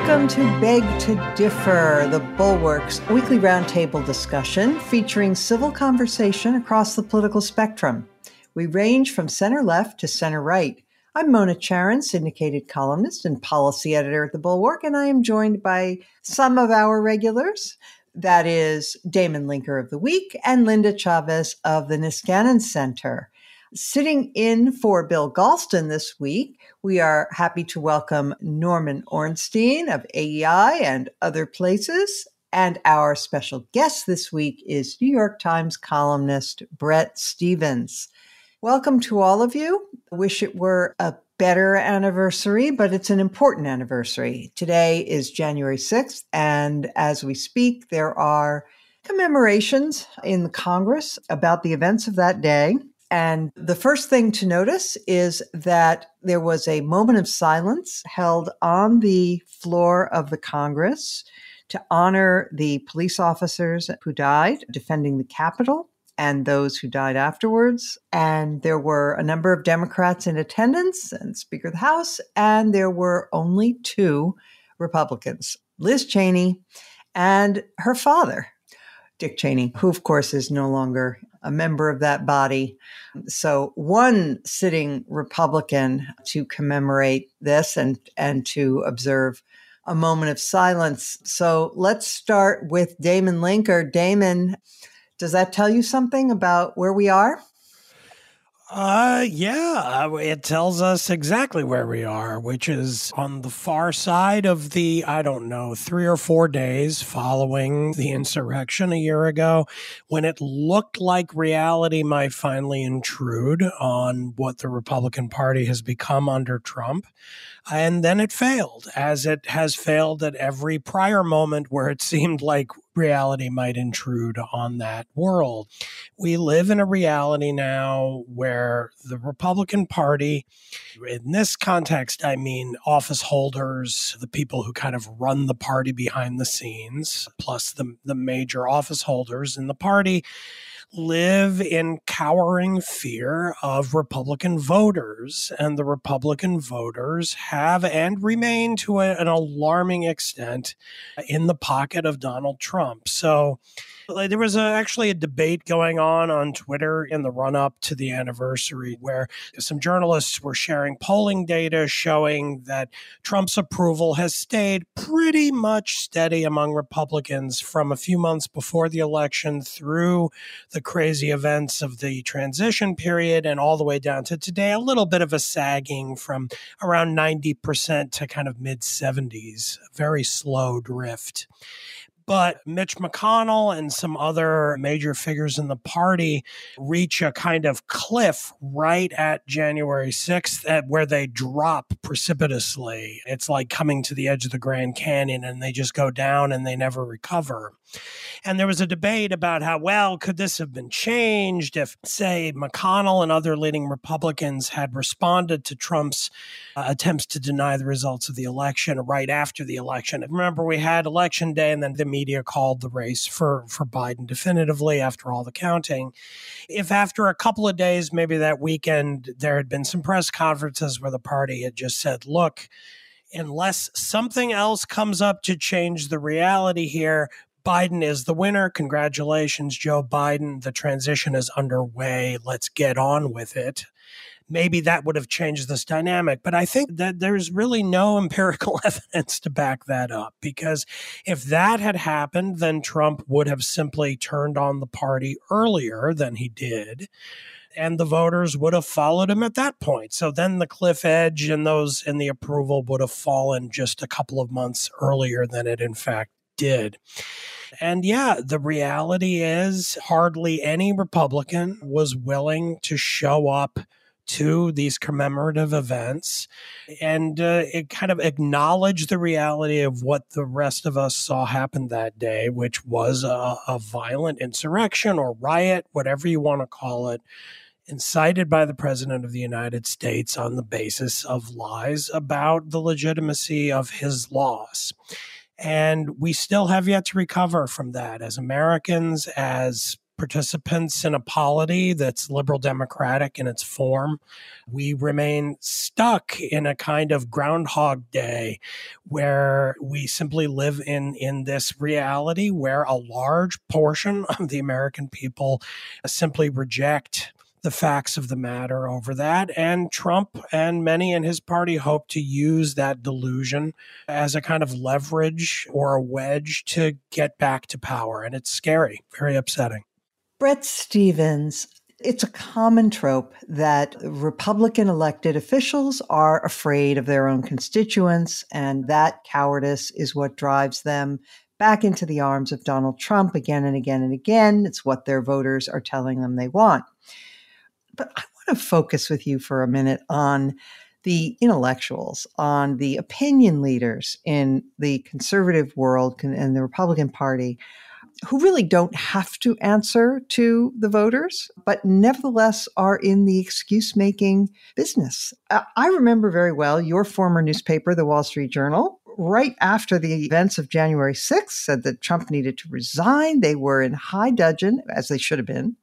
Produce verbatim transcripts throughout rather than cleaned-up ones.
Welcome to Beg to Differ, the Bulwark's weekly roundtable discussion featuring civil conversation across the political spectrum. We range from center-left to center-right. I'm Mona Charen, syndicated columnist and policy editor at the Bulwark, and I am joined by some of our regulars. That is Damon Linker of The Week and Linda Chavez of the Niskanen Center. Sitting in for Bill Galston this week, we are happy to welcome Norman Ornstein of A E I and other places. And our special guest this week is New York Times columnist Bret Stephens. Welcome to all of you. I wish it were a better anniversary, but it's an important anniversary. Today is January sixth, and as we speak, there are commemorations in the Congress about the events of that day. And the first thing to notice is that there was a moment of silence held on the floor of the Congress to honor the police officers who died defending the Capitol and those who died afterwards. And there were a number of Democrats in attendance and Speaker of the House, and there were only two Republicans, Liz Cheney and her father, Dick Cheney, who, of course, is no longer a member of that body. So one sitting Republican to commemorate this and, and to observe a moment of silence. So let's start with Damon Linker. Damon, does that tell you something about where we are? Uh, yeah, it tells us exactly where we are, which is on the far side of the, I don't know, three or four days following the insurrection a year ago, when it looked like reality might finally intrude on what the Republican Party has become under Trump. And then it failed, as it has failed at every prior moment where it seemed like reality might intrude on that world. We live in a reality now where the Republican Party, in this context, I mean office holders, the people who kind of run the party behind the scenes, plus the, the major office holders in the party, live in cowering fear of Republican voters, and the Republican voters have and remain to a, an alarming extent in the pocket of Donald Trump. So like, there was a, actually a debate going on on Twitter in the run-up to the anniversary where some journalists were sharing polling data showing that Trump's approval has stayed pretty much steady among Republicans from a few months before the election through the crazy events of the transition period and all the way down to today, a little bit of a sagging from around ninety percent to kind of mid seventies, very slow drift. But Mitch McConnell and some other major figures in the party reach a kind of cliff right at January sixth at where they drop precipitously. It's like coming to the edge of the Grand Canyon and they just go down and they never recover. And there was a debate about how, well, could this have been changed if, say, McConnell and other leading Republicans had responded to Trump's uh, attempts to deny the results of the election right after the election. And remember, we had Election Day and then the media called the race for, for Biden definitively after all the counting. If after a couple of days, maybe that weekend, there had been some press conferences where the party had just said, look, unless something else comes up to change the reality here, Biden is the winner. Congratulations, Joe Biden. The transition is underway. Let's get on with it. Maybe that would have changed this dynamic. But I think that there's really no empirical evidence to back that up, because if that had happened, then Trump would have simply turned on the party earlier than he did, and the voters would have followed him at that point. So then the cliff edge and those and the approval would have fallen just a couple of months earlier than it in fact did. And yeah, the reality is hardly any Republican was willing to show up to these commemorative events and uh, it kind of acknowledge the reality of what the rest of us saw happen that day, which was a, a violent insurrection or riot, whatever you want to call it, incited by the President of the United States on the basis of lies about the legitimacy of his laws. And we still have yet to recover from that as Americans, as participants in a polity that's liberal democratic in its form. We remain stuck in a kind of Groundhog Day where we simply live in, in this reality where a large portion of the American people simply reject the facts of the matter over that. And Trump and many in his party hope to use that delusion as a kind of leverage or a wedge to get back to power. And it's scary, very upsetting. Bret Stephens, it's a common trope that Republican elected officials are afraid of their own constituents, and that cowardice is what drives them back into the arms of Donald Trump again and again and again. It's what their voters are telling them they want. But I want to focus with you for a minute on the intellectuals, on the opinion leaders in the conservative world and the Republican Party who really don't have to answer to the voters, but nevertheless are in the excuse-making business. I remember very well your former newspaper, the Wall Street Journal, right after the events of January sixth, said that Trump needed to resign. They were in high dudgeon, as they should have been.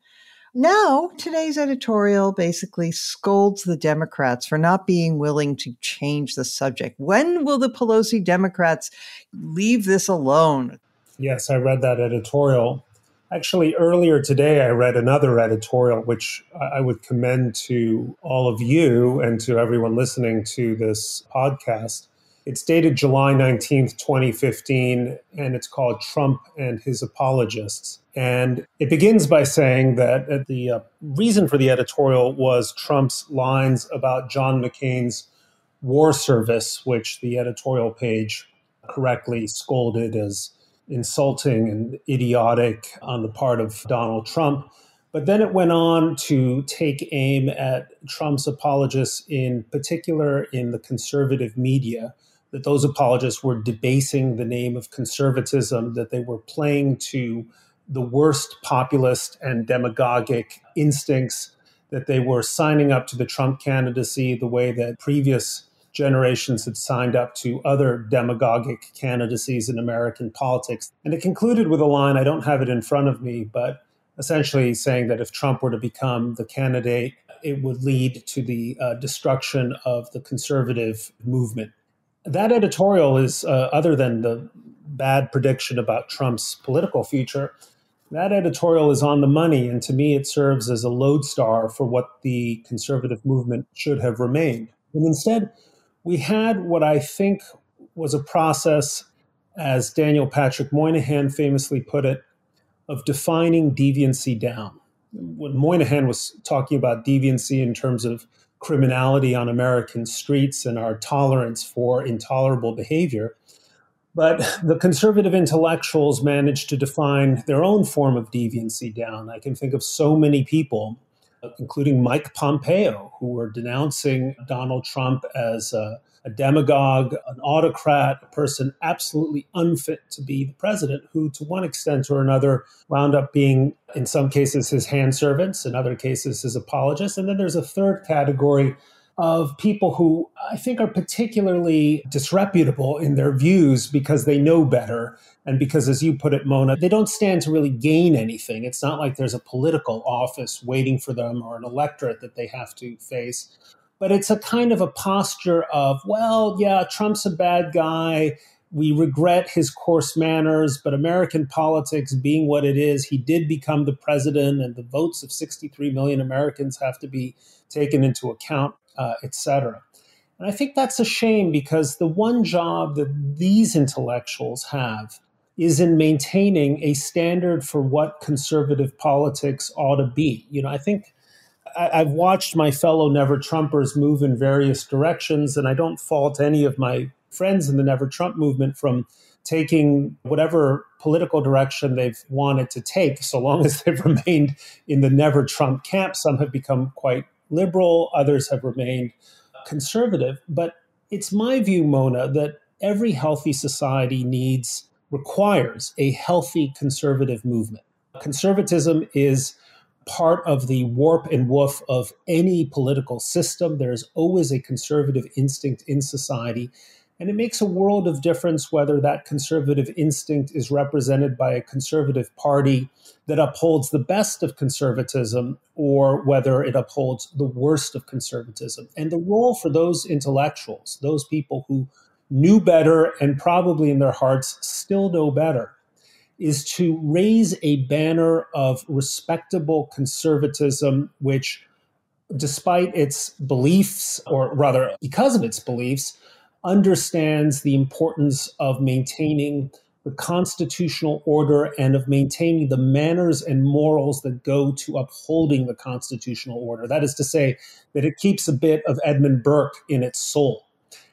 Now, today's editorial basically scolds the Democrats for not being willing to change the subject. When will the Pelosi Democrats leave this alone? Yes, I read that editorial. Actually, earlier today, I read another editorial, which I would commend to all of you and to everyone listening to this podcast. It's dated July nineteenth, twenty fifteen, and it's called Trump and His Apologists. And it begins by saying that the uh, reason for the editorial was Trump's lines about John McCain's war service, which the editorial page correctly scolded as insulting and idiotic on the part of Donald Trump. But then it went on to take aim at Trump's apologists, in particular in the conservative media, that those apologists were debasing the name of conservatism, that they were playing to the worst populist and demagogic instincts, that they were signing up to the Trump candidacy the way that previous generations had signed up to other demagogic candidacies in American politics. And it concluded with a line, I don't have it in front of me, but essentially saying that if Trump were to become the candidate, it would lead to the uh, destruction of the conservative movement. That editorial is, uh, other than the bad prediction about Trump's political future, that editorial is on the money. And to me, it serves as a lodestar for what the conservative movement should have remained. And instead, we had what I think was a process, as Daniel Patrick Moynihan famously put it, of defining deviancy down. When Moynihan was talking about deviancy in terms of criminality on American streets and our tolerance for intolerable behavior, but the conservative intellectuals managed to define their own form of deviancy down. I can think of so many people, including Mike Pompeo, who were denouncing Donald Trump as a, a demagogue, an autocrat, a person absolutely unfit to be the president, who to one extent or another wound up being, in some cases, his hand servants, in other cases, his apologists. And then there's a third category of people who I think are particularly disreputable in their views because they know better. And because, as you put it, Mona, they don't stand to really gain anything. It's not like there's a political office waiting for them or an electorate that they have to face. But it's a kind of a posture of, well, yeah, Trump's a bad guy. We regret his coarse manners, but American politics being what it is, he did become the president, and the votes of sixty-three million Americans have to be taken into account, uh, et cetera. And I think that's a shame, because the one job that these intellectuals have is in maintaining a standard for what conservative politics ought to be. You know, I think I, I've watched my fellow Never Trumpers move in various directions, and I don't fault any of my friends in the Never Trump movement from taking whatever political direction they've wanted to take, so long as they've remained in the Never Trump camp. Some have become quite liberal, others have remained conservative. But it's my view, Mona, that every healthy society needs, requires a healthy conservative movement. Conservatism is part of the warp and woof of any political system. There is always a conservative instinct in society. And it makes a world of difference whether that conservative instinct is represented by a conservative party that upholds the best of conservatism or whether it upholds the worst of conservatism. And the role for those intellectuals, those people who knew better and probably in their hearts still know better, is to raise a banner of respectable conservatism, which, despite its beliefs, or rather because of its beliefs, understands the importance of maintaining the constitutional order and of maintaining the manners and morals that go to upholding the constitutional order. That is to say, that it keeps a bit of Edmund Burke in its soul.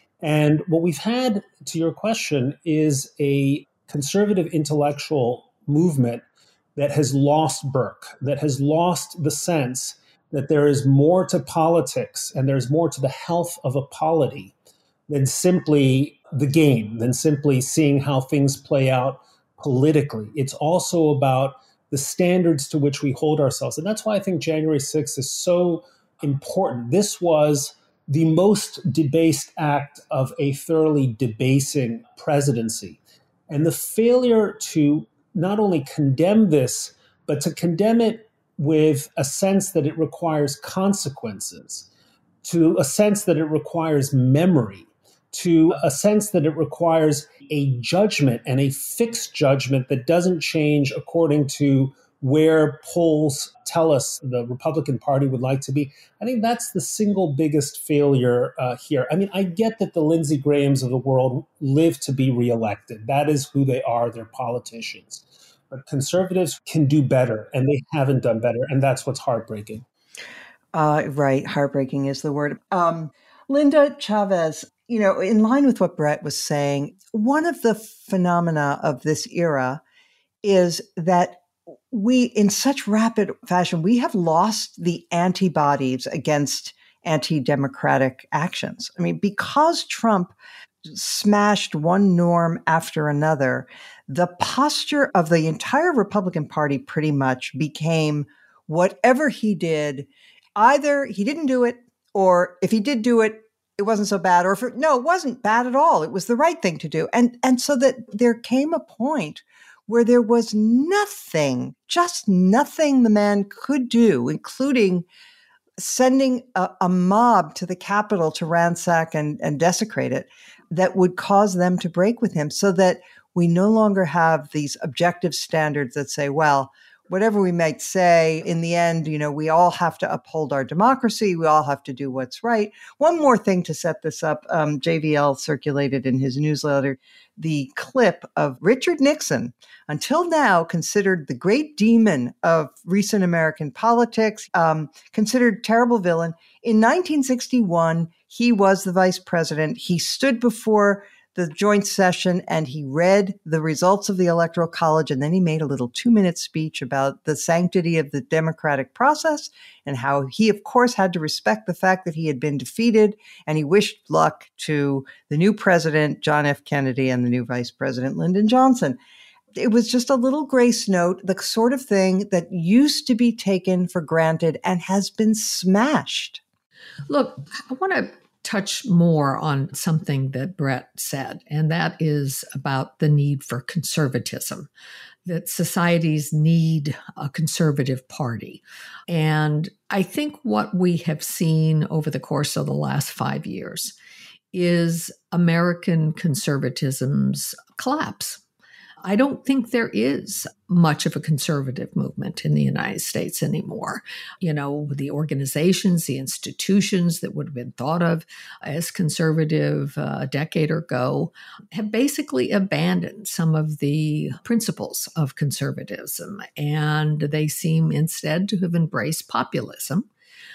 And what we've had, to your question, is a conservative intellectual movement that has lost Burke, that has lost the sense that there is more to politics and there's more to the health of a polity than simply the game, than simply seeing how things play out politically. It's also about the standards to which we hold ourselves. And that's why I think January sixth is so important. This was the most debased act of a thoroughly debasing presidency. And the failure to not only condemn this, but to condemn it with a sense that it requires consequences, to a sense that it requires memory, to a sense that it requires a judgment and a fixed judgment that doesn't change according to where polls tell us the Republican Party would like to be. I think that's the single biggest failure uh, here. I mean, I get that the Lindsey Grahams of the world live to be reelected. That is who they are. They're politicians. But conservatives can do better, and they haven't done better, and that's what's heartbreaking. Uh, right. Heartbreaking is the word. Um, Linda Chavez, you know, in line with what Brett was saying, one of the phenomena of this era is that we, in such rapid fashion, we have lost the antibodies against anti-democratic actions. I mean, because Trump smashed one norm after another, the posture of the entire Republican Party pretty much became whatever he did, either he didn't do it, or if he did do it, it wasn't so bad, or if it, no, it wasn't bad at all. It was the right thing to do. And, and so that there came a point where there was nothing, just nothing the man could do, including sending a, a mob to the Capitol to ransack and, and desecrate it, that would cause them to break with him, so that we no longer have these objective standards that say, well, whatever we might say, in the end, you know, we all have to uphold our democracy. We all have to do what's right. One more thing to set this up. Um, J V L circulated in his newsletter the clip of Richard Nixon, until now considered the great demon of recent American politics, um, considered terrible villain. In nineteen sixty-one, he was the vice president. He stood before the joint session and he read the results of the Electoral College, and then he made a little two-minute speech about the sanctity of the democratic process and how he, of course, had to respect the fact that he had been defeated, and he wished luck to the new president, John F. Kennedy, and the new vice president, Lyndon Johnson. It was just a little grace note, the sort of thing that used to be taken for granted and has been smashed. Look, I want to touch more on something that Brett said, and that is about the need for conservatism, that societies need a conservative party. And I think what we have seen over the course of the last five years is American conservatism's collapse. I don't think there is much of a conservative movement in the United States anymore. You know, the organizations, the institutions that would have been thought of as conservative uh, a decade ago have basically abandoned some of the principles of conservatism, and they seem instead to have embraced populism.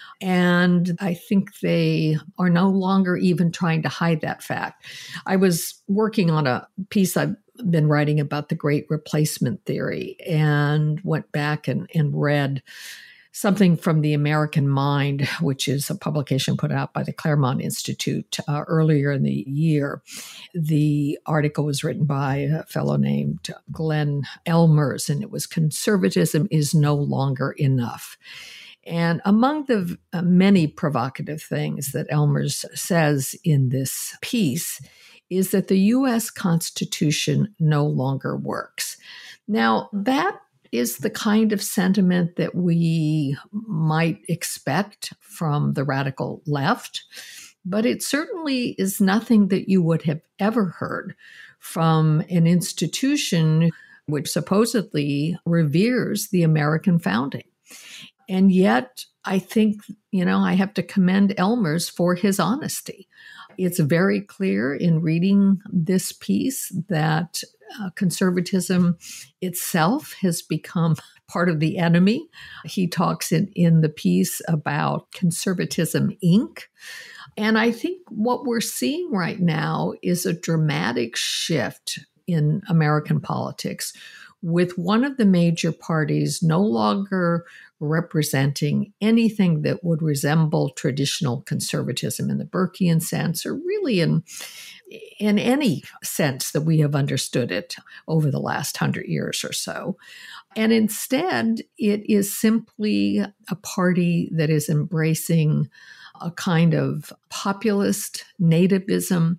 And I think they are no longer even trying to hide that fact. I was working on a piece I've been writing about the Great Replacement Theory, and went back and, and read something from The American Mind, which is a publication put out by the Claremont Institute uh, earlier in the year. The article was written by a fellow named Glenn Elmers, and it was "Conservatism is No Longer Enough." And among the uh, many provocative things that Elmers says in this piece is that the U S Constitution no longer works. Now, that is the kind of sentiment that we might expect from the radical left, but it certainly is nothing that you would have ever heard from an institution which supposedly reveres the American founding. And yet, I think, you know, I have to commend Elmers for his honesty. It's very clear in reading this piece that uh, conservatism itself has become part of the enemy. He talks in, in the piece about Conservatism, Incorporated. And I think what we're seeing right now is a dramatic shift in American politics, with one of the major parties no longer representing anything that would resemble traditional conservatism in the Burkean sense, or really in, in any sense that we have understood it over the last hundred years or so. And instead, it is simply a party that is embracing a kind of populist nativism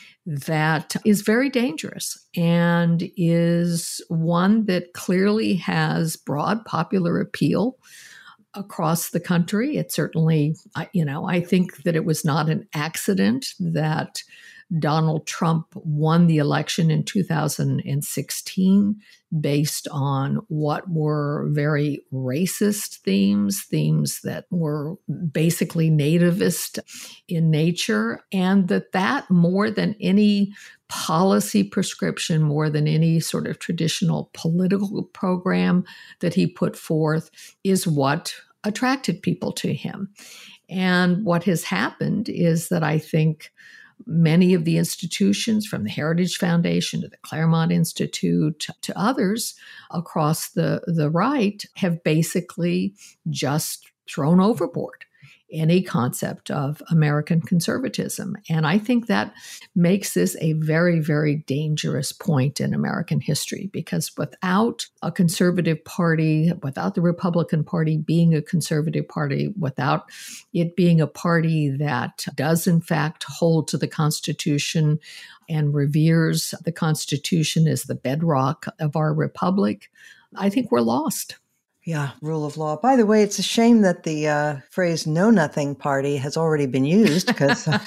that is very dangerous and is one that clearly has broad popular appeal across the country. It certainly, you know, I think that it was not an accident that Donald Trump won the election in two thousand sixteen based on what were very racist themes, themes that were basically nativist in nature, and that that more than any policy prescription, more than any sort of traditional political program that he put forth, is what attracted people to him. And what has happened is that I think many of the institutions, from the Heritage Foundation to the Claremont Institute to others across the, the right, have basically just thrown overboard any concept of American conservatism. And I think that makes this a very, very dangerous point in American history, because without a conservative party, without the Republican Party being a conservative party, without it being a party that does in fact hold to the Constitution and reveres the Constitution as the bedrock of our republic, I think we're lost. Yeah, rule of law. By the way, it's a shame that the uh, phrase "Know Nothing Party" has already been used because, uh,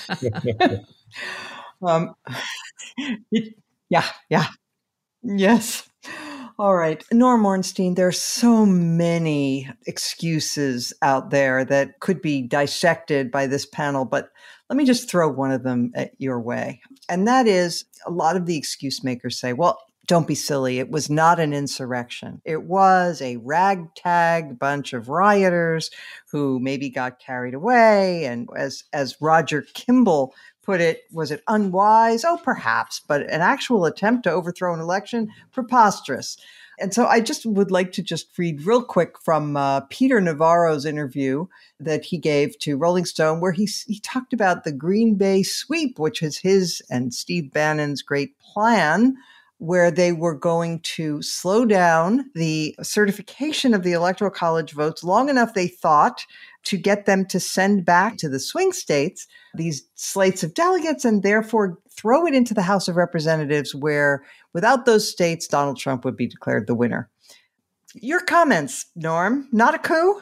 um, it, yeah, yeah, yes. All right, Norm Ornstein, there are so many excuses out there that could be dissected by this panel, but let me just throw one of them at your way. And that is, a lot of the excuse makers say, well, don't be silly. It was not an insurrection. It was a ragtag bunch of rioters who maybe got carried away. And as, as Roger Kimball put it, was it unwise? Oh, perhaps, but an actual attempt to overthrow an election? Preposterous. And so I just would like to just read real quick from uh, Peter Navarro's interview that he gave to Rolling Stone, where he, he talked about the Green Bay sweep, which is his and Steve Bannon's great plan, where they were going to slow down the certification of the Electoral College votes long enough, they thought, to get them to send back to the swing states these slates of delegates and therefore throw it into the House of Representatives, where without those states, Donald Trump would be declared the winner. Your comments, Norm, not a coup?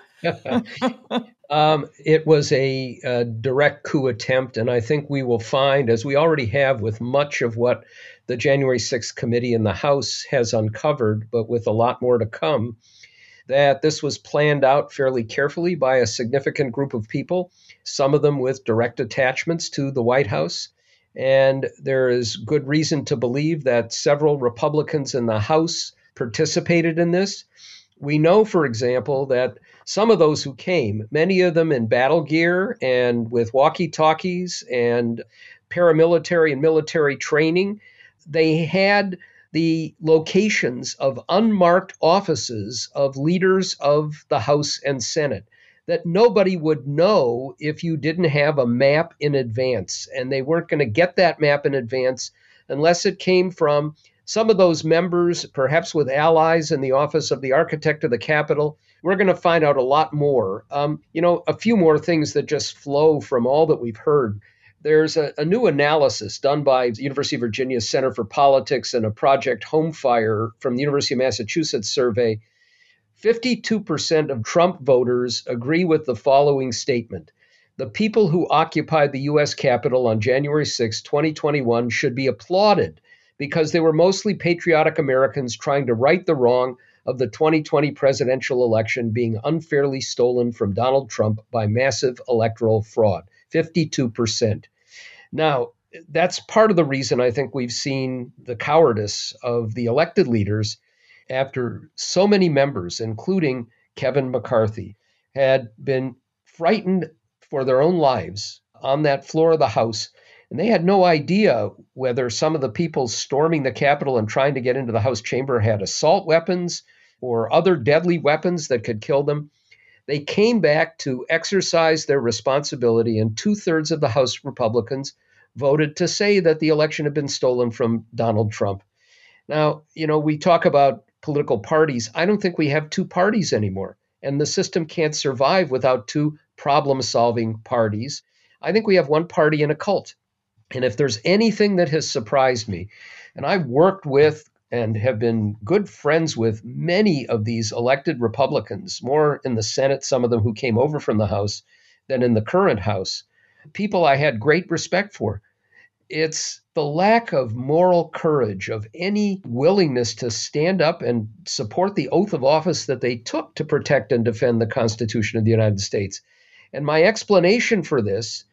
um, it was a, a direct coup attempt, and I think we will find, as we already have with much of what the January sixth committee in the House has uncovered, but with a lot more to come, that this was planned out fairly carefully by a significant group of people, some of them with direct attachments to the White House. And there is good reason to believe that several Republicans in the House participated in this. We know, for example, that some of those who came, many of them in battle gear and with walkie-talkies and paramilitary and military training, they had the locations of unmarked offices of leaders of the House and Senate that nobody would know if you didn't have a map in advance. And they weren't going to get that map in advance unless it came from some of those members, perhaps with allies in the office of the architect of the Capitol. We're going to find out a lot more. Um, you know, a few more things that just flow from all that we've heard. There's a, a new analysis done by the University of Virginia Center for Politics and a Project Homefire from the University of Massachusetts survey. fifty-two percent of Trump voters agree with the following statement. The people who occupied the U S Capitol on January sixth, twenty twenty-one should be applauded because they were mostly patriotic Americans trying to right the wrong of the twenty twenty presidential election being unfairly stolen from Donald Trump by massive electoral fraud. fifty-two percent. Now, that's part of the reason I think we've seen the cowardice of the elected leaders after so many members, including Kevin McCarthy, had been frightened for their own lives on that floor of the House. And they had no idea whether some of the people storming the Capitol and trying to get into the House chamber had assault weapons or other deadly weapons that could kill them. They came back to exercise their responsibility, and two-thirds of the House Republicans voted to say that the election had been stolen from Donald Trump. Now, you know, we talk about political parties. I don't think we have two parties anymore, and the system can't survive without two problem-solving parties. I think we have one party and a cult. And if there's anything that has surprised me, and I've worked with and have been good friends with many of these elected Republicans, more in the Senate, some of them who came over from the House, than in the current House, people I had great respect for. It's the lack of moral courage, of any willingness to stand up and support the oath of office that they took to protect and defend the Constitution of the United States. And my explanation for this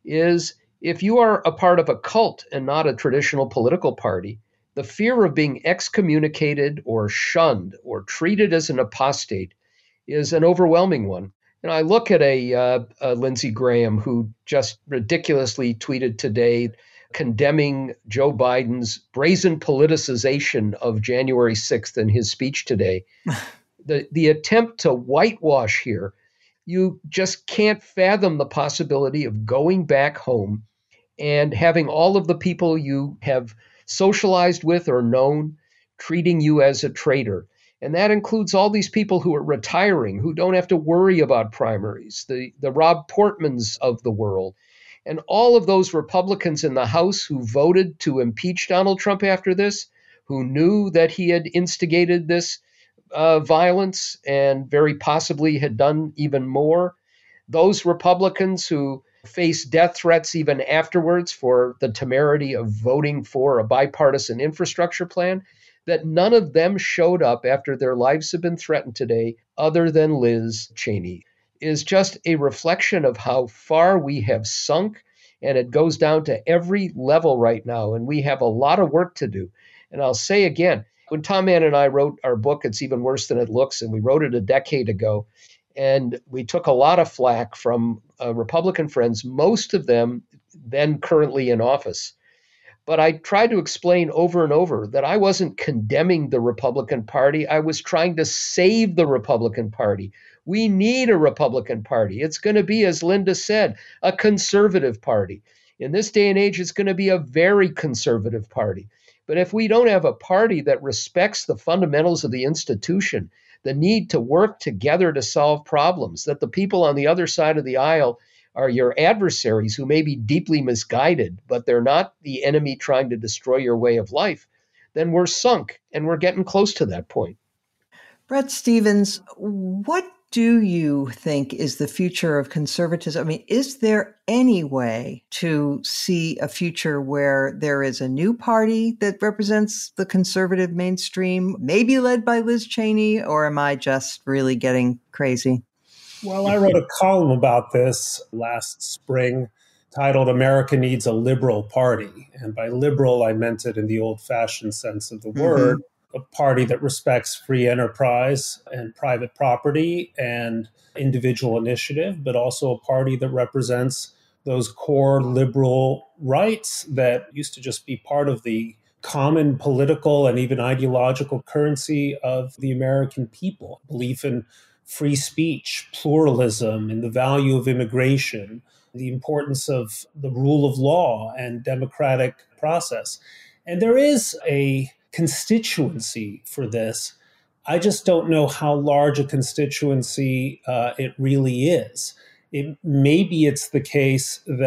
is if you are a part of a cult and not a traditional political party, the fear of being excommunicated or shunned or treated as an apostate is an overwhelming one. And I look at a, uh, a Lindsey Graham who just ridiculously tweeted today condemning Joe Biden's brazen politicization of January sixth in his speech today. the, the attempt to whitewash here, you just can't fathom the possibility of going back home and having all of the people you have socialized with or known treating you as a traitor. And that includes all these people who are retiring, who don't have to worry about primaries, the, the Rob Portmans of the world. And all of those Republicans in the House who voted to impeach Donald Trump after this, who knew that he had instigated this uh, violence and very possibly had done even more, those Republicans who face death threats even afterwards for the temerity of voting for a bipartisan infrastructure plan, that none of them showed up after their lives have been threatened today, other than Liz Cheney, is just a reflection of how far we have sunk. And it goes down to every level right now. And we have a lot of work to do. And I'll say again, when Tom Mann and I wrote our book, It's Even Worse Than It Looks, and we wrote it a decade ago, and we took a lot of flack from uh, Republican friends, most of them then currently in office. But I tried to explain over and over that I wasn't condemning the Republican Party. I was trying to save the Republican Party. We need a Republican Party. It's going to be, as Linda said, a conservative party. In this day and age, it's going to be a very conservative party. But if we don't have a party that respects the fundamentals of the institution, the need to work together to solve problems, that the people on the other side of the aisle are your adversaries who may be deeply misguided, but they're not the enemy trying to destroy your way of life, then we're sunk, and we're getting close to that point. Bret Stephens, what do you think is the future of conservatism? I mean, is there any way to see a future where there is a new party that represents the conservative mainstream, maybe led by Liz Cheney, or am I just really getting crazy? Well, I wrote a column about this last spring titled America Needs a Liberal Party. And by liberal, I meant it in the old-fashioned sense of the mm-hmm. word. A party that respects free enterprise and private property and individual initiative, but also a party that represents those core liberal rights that used to just be part of the common political and even ideological currency of the American people. Belief in free speech, pluralism, and the value of immigration, the importance of the rule of law and democratic process. And there is a constituency for this. I just don't know how large a constituency uh, it really is. It, maybe it's the case that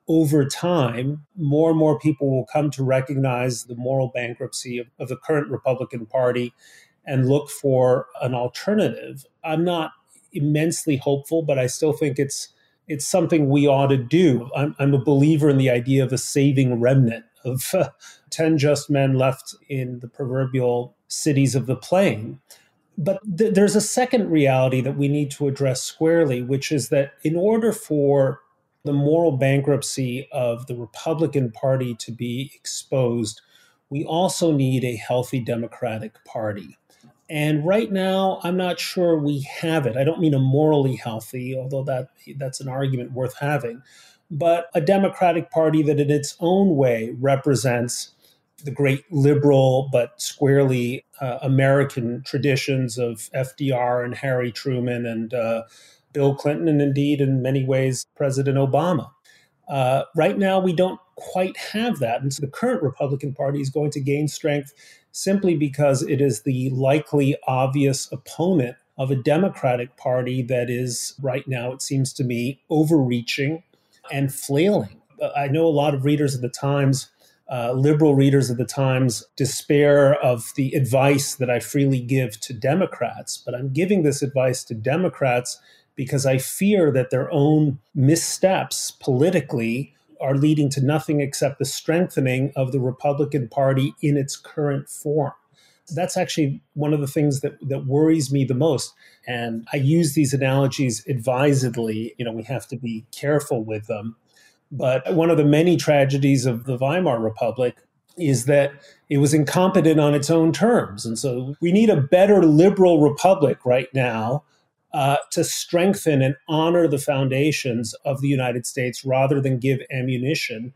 over time, more and more people will come to recognize the moral bankruptcy of, of the current Republican Party and look for an alternative. I'm not immensely hopeful, but I still think it's it's something we ought to do. I'm, I'm a believer in the idea of a saving remnant of uh, ten just men left in the proverbial cities of the plain. But th- there's a second reality that we need to address squarely, which is that in order for the moral bankruptcy of the Republican Party to be exposed, we also need a healthy Democratic Party. And right now, I'm not sure we have it. I don't mean a morally healthy, although that that's an argument worth having, but a Democratic Party that in its own way represents the great liberal but squarely uh, American traditions of F D R and Harry Truman and uh, Bill Clinton, and indeed, in many ways, President Obama. Uh, right now, we don't quite have that. And so the current Republican Party is going to gain strength simply because it is the likely obvious opponent of a Democratic Party that is right now, it seems to me, overreaching and flailing. I know a lot of readers of the Times, uh, liberal readers of the Times, despair of the advice that I freely give to Democrats, but I'm giving this advice to Democrats because I fear that their own missteps politically are leading to nothing except the strengthening of the Republican Party in its current form. That's actually one of the things that, that worries me the most. And I use these analogies advisedly. You know, we have to be careful with them. But one of the many tragedies of the Weimar Republic is that it was incompetent on its own terms. And so we need a better liberal republic right now Uh, to strengthen and honor the foundations of the United States rather than give ammunition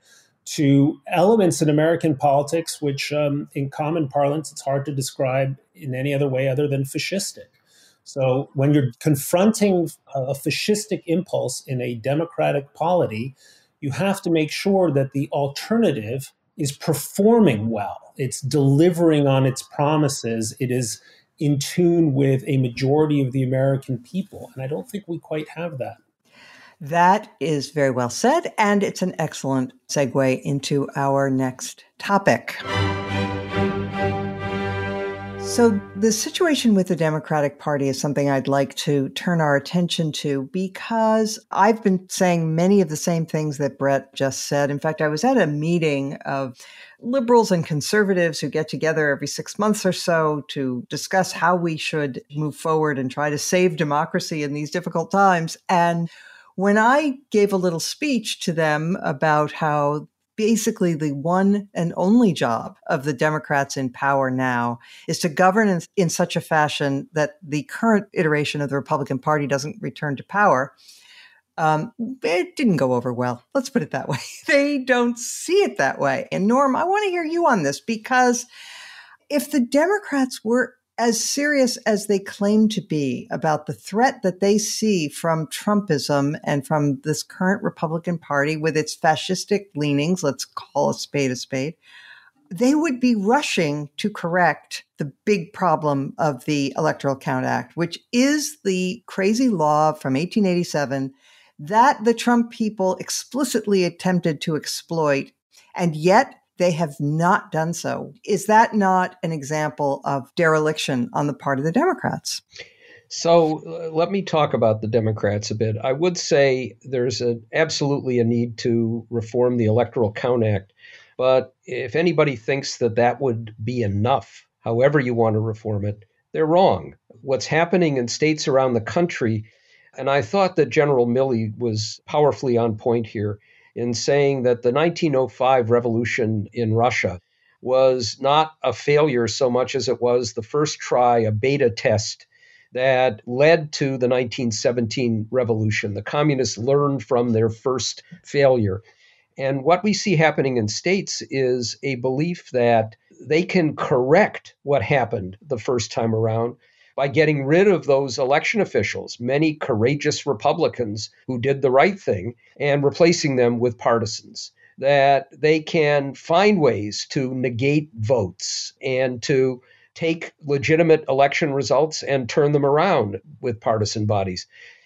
to elements in American politics, which um, in common parlance, it's hard to describe in any other way other than fascistic. So when you're confronting a fascistic impulse in a democratic polity, you have to make sure that the alternative is performing well. It's delivering on its promises. It is in tune with a majority of the American people. And I don't think we quite have that. That is very well said, and it's an excellent segue into our next topic. So the situation with the Democratic Party is something I'd like to turn our attention to because I've been saying many of the same things that Brett just said. In fact, I was at a meeting of liberals and conservatives who get together every six months or so to discuss how we should move forward and try to save democracy in these difficult times. And when I gave a little speech to them about how basically the one and only job of the Democrats in power now is to govern in, in such a fashion that the current iteration of the Republican Party doesn't return to power, um, it didn't go over well. Let's put it that way. They don't see it that way. And Norm, I want to hear you on this, because if the Democrats were as serious as they claim to be about the threat that they see from Trumpism and from this current Republican Party with its fascistic leanings, let's call a spade a spade, they would be rushing to correct the big problem of the Electoral Count Act, which is the crazy law from eighteen eighty-seven that the Trump people explicitly attempted to exploit, and yet they have not done so. Is that not an example of dereliction on the part of the Democrats? So uh, let me talk about the Democrats a bit. I would say there's a, absolutely a need to reform the Electoral Count Act. But if anybody thinks that that would be enough, however you want to reform it, they're wrong. What's happening in states around the country, and I thought that General Milley was powerfully on point here, in saying that the nineteen oh five revolution in Russia was not a failure so much as it was the first try, a beta test that led to the nineteen seventeen revolution. The communists learned from their first failure. And what we see happening in states is a belief that they can correct what happened the first time around by getting rid of those election officials, many courageous Republicans who did the right thing, and replacing them with partisans. That they can find ways to negate votes and to take legitimate election results and turn them around with partisan bodies.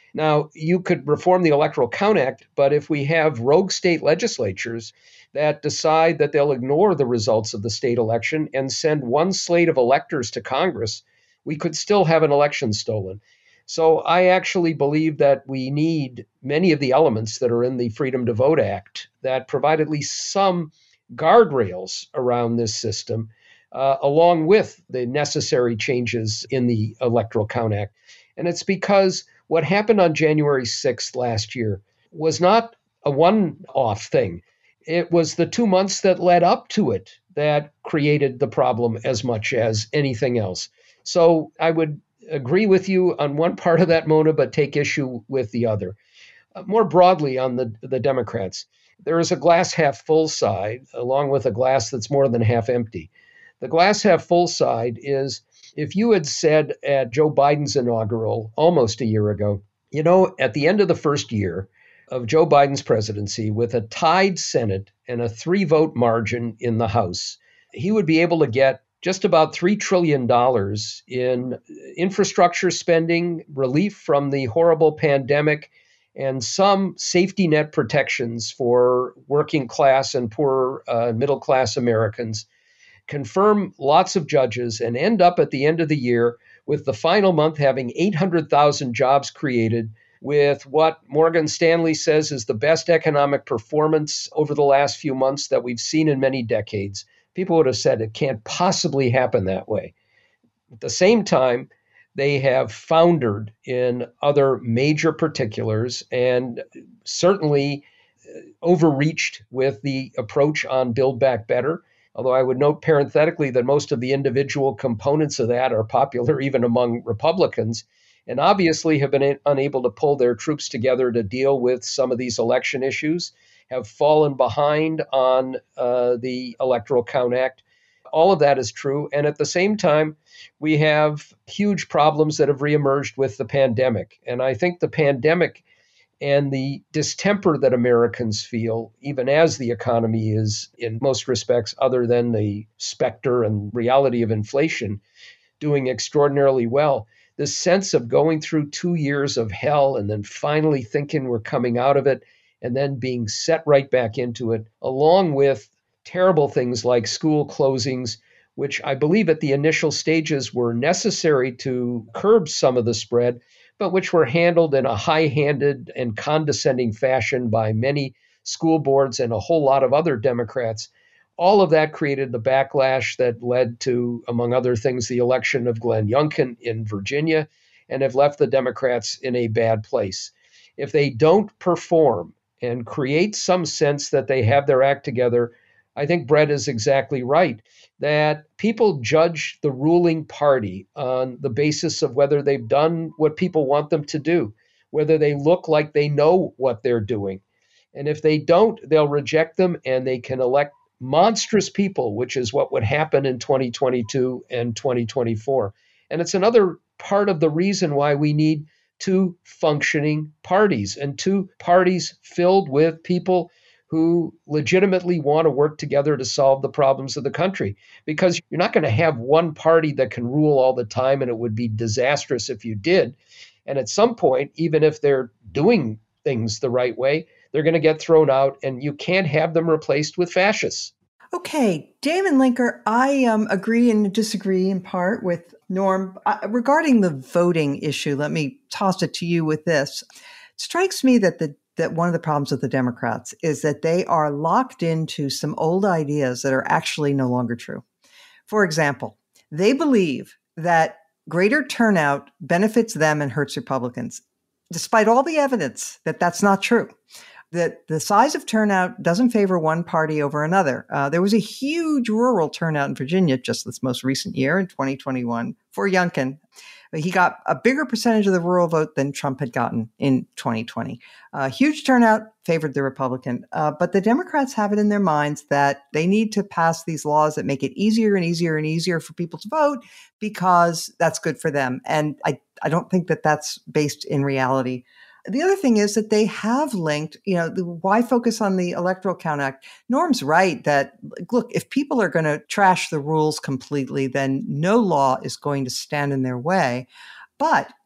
Now, you could reform the Electoral Count Act, but if we have rogue state legislatures that decide that they'll ignore the results of the state election and send one slate of electors to Congress, we could still have an election stolen. So I actually believe that we need many of the elements that are in the Freedom to Vote Act that provide at least some guardrails around this system, uh, along with the necessary changes in the Electoral Count Act. And it's because what happened on January sixth last year was not a one-off thing. It was the two months that led up to it that created the problem as much as anything else. So I would agree with you on one part of that, Mona, but take issue with the other. Uh, more broadly on the, the Democrats, there is a glass half full side, along with a glass that's more than half empty. The glass half full side is, if you had said at Joe Biden's inaugural almost a year ago, you know, at the end of the first year of Joe Biden's presidency, with a tied Senate and a three-vote margin in the House, he would be able to get just about three trillion dollars in infrastructure spending, relief from the horrible pandemic, and some safety net protections for working class and poor uh, middle class Americans, confirm lots of judges, and end up at the end of the year with the final month having eight hundred thousand jobs created, with what Morgan Stanley says is the best economic performance over the last few months that we've seen in many decades. People would have said it can't possibly happen that way. At the same time, they have foundered in other major particulars and certainly overreached with the approach on Build Back Better. Although I would note parenthetically that most of the individual components of that are popular even among Republicans, and obviously have been unable to pull their troops together to deal with some of these election issues, have fallen behind on uh, the Electoral Count Act. All of that is true. And at the same time, we have huge problems that have reemerged with the pandemic. And I think the pandemic and the distemper that Americans feel, even as the economy is, in most respects, other than the specter and reality of inflation, doing extraordinarily well, this sense of going through two years of hell and then finally thinking we're coming out of it, and then being set right back into it, along with terrible things like school closings, which I believe at the initial stages were necessary to curb some of the spread, but which were handled in a high-handed and condescending fashion by many school boards and a whole lot of other Democrats. All of that created the backlash that led to, among other things, the election of Glenn Youngkin in Virginia, and have left the Democrats in a bad place. If they don't perform and create some sense that they have their act together, I think Brett is exactly right, that people judge the ruling party on the basis of whether they've done what people want them to do, whether they look like they know what they're doing. And if they don't, they'll reject them, and they can elect monstrous people, which is what would happen in twenty twenty-two and twenty twenty-four. And it's another part of the reason why we need two functioning parties, and two parties filled with people who legitimately want to work together to solve the problems of the country. Because you're not going to have one party that can rule all the time, and it would be disastrous if you did. And at some point, even if they're doing things the right way, they're going to get thrown out, and you can't have them replaced with fascists. Okay, Damon Linker, I um, agree and disagree in part with Norm. Uh, regarding the voting issue, let me toss it to you with this. It strikes me that the that one of the problems with the Democrats is that they are locked into some old ideas that are actually no longer true. For example, they believe that greater turnout benefits them and hurts Republicans, despite all the evidence that that's not true. That the size of turnout doesn't favor one party over another. Uh, there was a huge rural turnout in Virginia just this most recent year in twenty twenty-one for Youngkin. He got a bigger percentage of the rural vote than Trump had gotten in twenty twenty. Uh, huge turnout favored the Republican. Uh, but the Democrats have it in their minds that they need to pass these laws that make it easier and easier and easier for people to vote because that's good for them. And I, I don't think that that's based in reality. The other thing is that they have linked, you know, the, why focus on the Electoral Count Act? Norm's right that, look, if people are going to trash the rules completely, then no law is going to stand in their way. But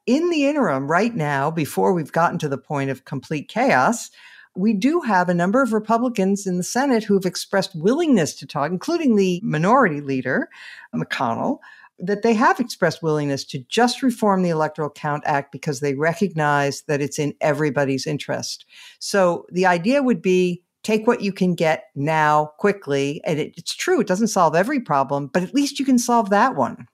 in the interim, right now, before we've gotten to the point of complete chaos, we do have a number of Republicans in the Senate who've expressed willingness to talk, including the minority leader, McConnell, that they have expressed willingness to just reform the Electoral Count Act because they recognize that it's in everybody's interest. So the idea would be take what you can get now quickly. And it, it's true, it doesn't solve every problem, but at least you can solve that one.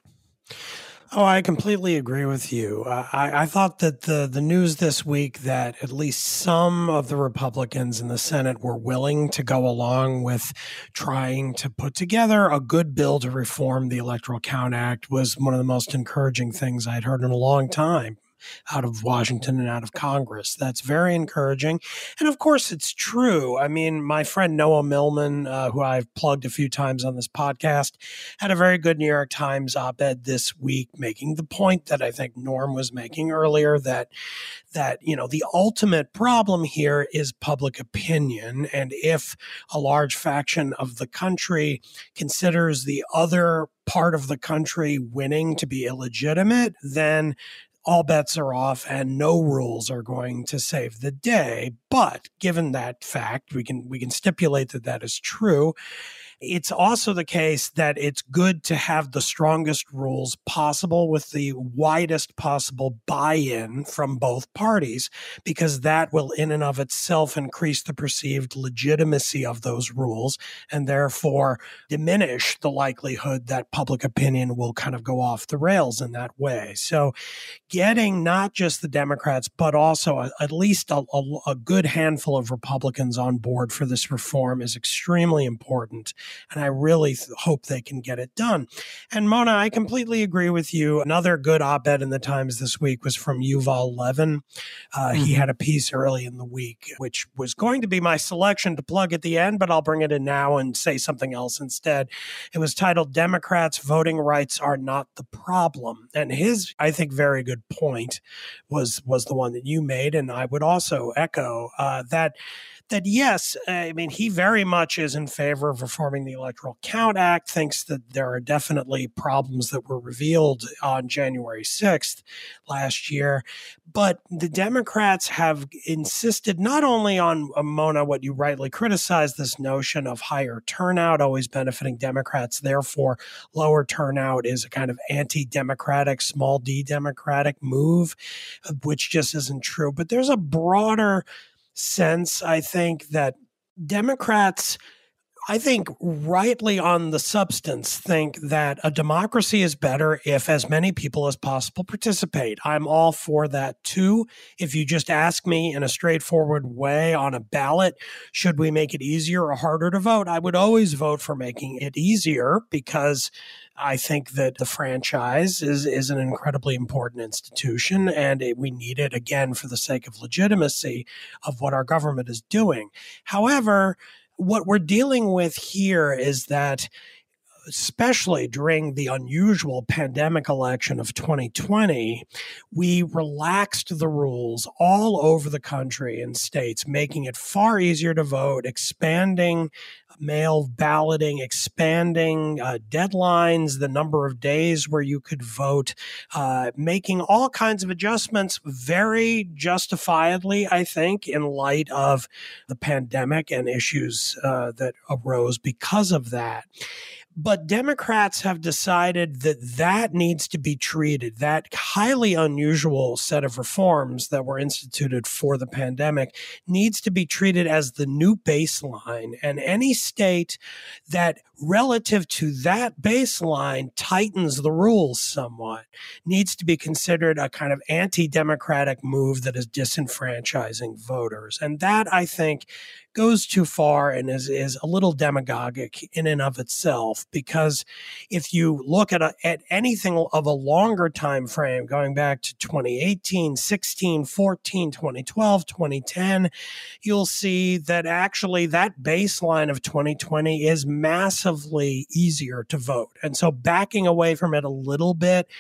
Oh, I completely agree with you. Uh, I, I thought that the, the news this week that at least some of the Republicans in the Senate were willing to go along with trying to put together a good bill to reform the Electoral Count Act was one of the most encouraging things I'd heard in a long time out of Washington and out of Congress. That's very encouraging. And of course, it's true. I mean, my friend Noah Millman, uh, who I've plugged a few times on this podcast, had a very good New York Times op-ed this week making the point that I think Norm was making earlier, that that, you know, the ultimate problem here is public opinion. And if a large faction of the country considers the other part of the country winning to be illegitimate, then all bets are off and no rules are going to save the day. But given that fact, we can we can stipulate that that is true. It's also the case that it's good to have the strongest rules possible with the widest possible buy-in from both parties, because that will in and of itself increase the perceived legitimacy of those rules and therefore diminish the likelihood that public opinion will kind of go off the rails in that way. So getting not just the Democrats, but also a, at least a, a, a good handful of Republicans on board for this reform is extremely important. And I really th- hope they can get it done. And Mona, I completely agree with you. Another good op-ed in the Times this week was from Yuval Levin. Uh, mm-hmm. He had a piece early in the week, which was going to be my selection to plug at the end, but I'll bring it in now and say something else instead. It was titled, "Democrats' Voting Rights Are Not the Problem." And his, I think, very good point was, was the one that you made. And I would also echo uh, that That yes, I mean, he very much is in favor of reforming the Electoral Count Act, thinks that there are definitely problems that were revealed on January sixth last year. But the Democrats have insisted not only on, uh, Mona, what you rightly criticized, this notion of higher turnout always benefiting Democrats, therefore lower turnout is a kind of anti-democratic, small d democratic move, which just isn't true. But there's a broader sense, I think, that Democrats, I think rightly on the substance, think that a democracy is better if as many people as possible participate. I'm all for that too. If you just ask me in a straightforward way on a ballot, should we make it easier or harder to vote? I would always vote for making it easier, because I think that the franchise is, is an incredibly important institution, and it, we need it, again, for the sake of legitimacy of what our government is doing. However, what we're dealing with here is that, especially during the unusual pandemic election of twenty twenty, we relaxed the rules all over the country in states, making it far easier to vote, expanding mail balloting, expanding uh, deadlines, the number of days where you could vote, uh, making all kinds of adjustments very justifiably, I think, in light of the pandemic and issues uh, that arose because of that. But Democrats have decided that that needs to be treated, that highly unusual set of reforms that were instituted for the pandemic needs to be treated as the new baseline. And any state that, relative to that baseline, tightens the rules somewhat needs to be considered a kind of anti-democratic move that is disenfranchising voters. And that, I think, goes too far and is, is a little demagogic in and of itself, because if you look at, a, at anything of a longer time frame, going back to twenty eighteen, sixteen, fourteen, twenty twelve, twenty ten, you'll see that actually that baseline of twenty twenty is massively easier to vote. And so backing away from it a little bit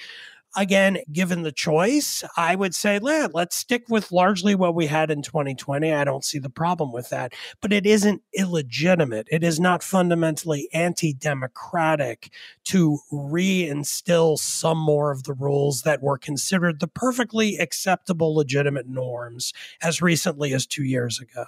Again, given the choice, I would say, let, let's stick with largely what we had in twenty twenty. I don't see the problem with that. But it isn't illegitimate. It is not fundamentally anti-democratic to reinstill some more of the rules that were considered the perfectly acceptable, legitimate norms as recently as two years ago.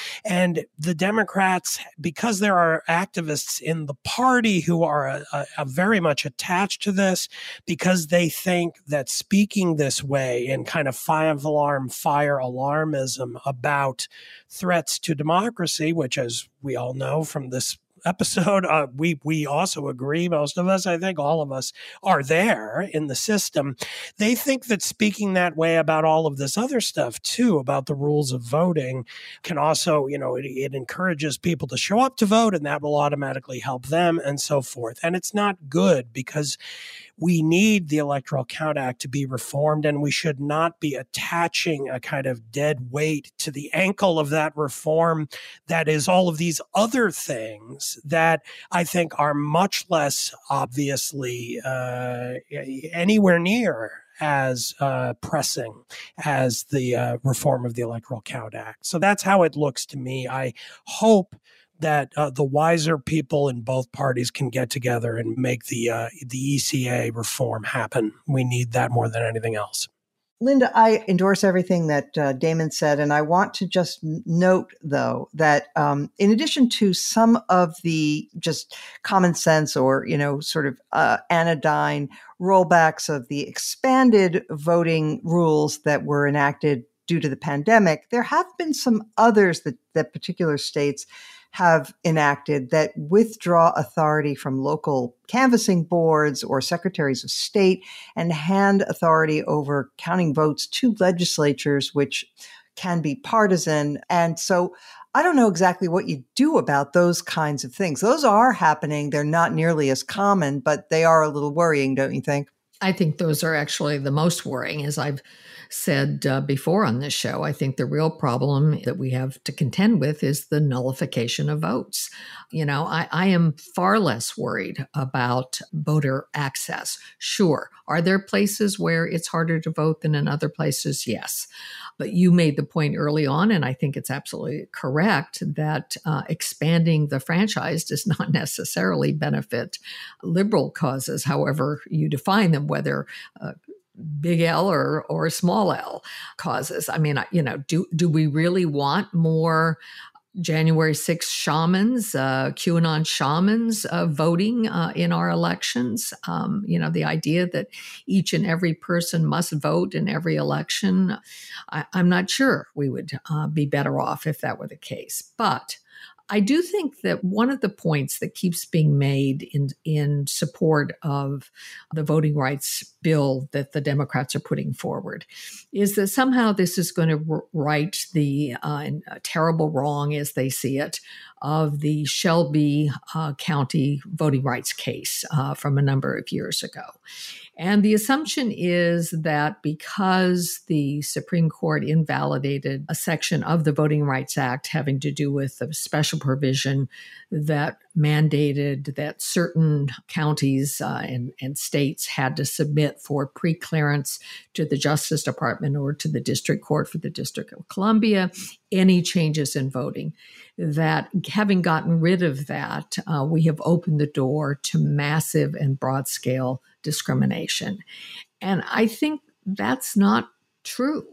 And the Democrats, because there are activists in the party who are a, a, a very much attached to this, because they think that speaking this way in kind of five alarm, fire alarmism about threats to democracy, which, as we all know from this episode, uh, we we also agree, most of us, I think all of us, are there in the system. They think that speaking that way about all of this other stuff too, about the rules of voting, can also, you know, it, it encourages people to show up to vote, and that will automatically help them and so forth. And it's not good, because we need the Electoral Count Act to be reformed, and we should not be attaching a kind of dead weight to the ankle of that reform that is all of these other things that I think are much less obviously uh, anywhere near as uh, pressing as the uh, reform of the Electoral Count Act. So that's how it looks to me. I hope that uh, the wiser people in both parties can get together and make the uh, the E C A reform happen. We need that more than anything else. Linda, I endorse everything that uh, Damon said, and I want to just note, though, that um, in addition to some of the just common sense or, you know, sort of uh, anodyne rollbacks of the expanded voting rules that were enacted due to the pandemic, there have been some others that, that particular states have enacted that withdraw authority from local canvassing boards or secretaries of state and hand authority over counting votes to legislatures, which can be partisan. And so I don't know exactly what you do about those kinds of things. Those are happening. They're not nearly as common, but they are a little worrying, don't you think? I think those are actually the most worrying, as I've said uh, before on this show. I think the real problem that we have to contend with is the nullification of votes. You know, I, I am far less worried about voter access. Sure. Are there places where it's harder to vote than in other places? Yes. But you made the point early on, and I think it's absolutely correct, that uh, expanding the franchise does not necessarily benefit liberal causes, however you define them, whether uh, big L or or small L causes. I mean, you know, do do we really want more January sixth shamans, uh, QAnon shamans uh, voting uh, in our elections? Um, you know, the idea that each and every person must vote in every election, I, I'm not sure we would uh, be better off if that were the case. But I do think that one of the points that keeps being made in, in support of the voting rights bill that the Democrats are putting forward is that somehow this is going to r- right the uh, terrible wrong, as they see it, of the Shelby uh, County voting rights case uh, from a number of years ago. And the assumption is that because the Supreme Court invalidated a section of the Voting Rights Act having to do with a special provision that mandated that certain counties uh, and, and states had to submit for pre-clearance to the Justice Department or to the District Court for the District of Columbia any changes in voting, that having gotten rid of that, uh, we have opened the door to massive and broad-scale discrimination. And I think that's not true.